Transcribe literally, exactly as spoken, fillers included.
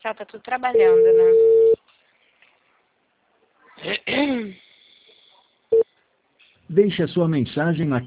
pessoal tá tudo trabalhando, né? Deixe a sua mensagem na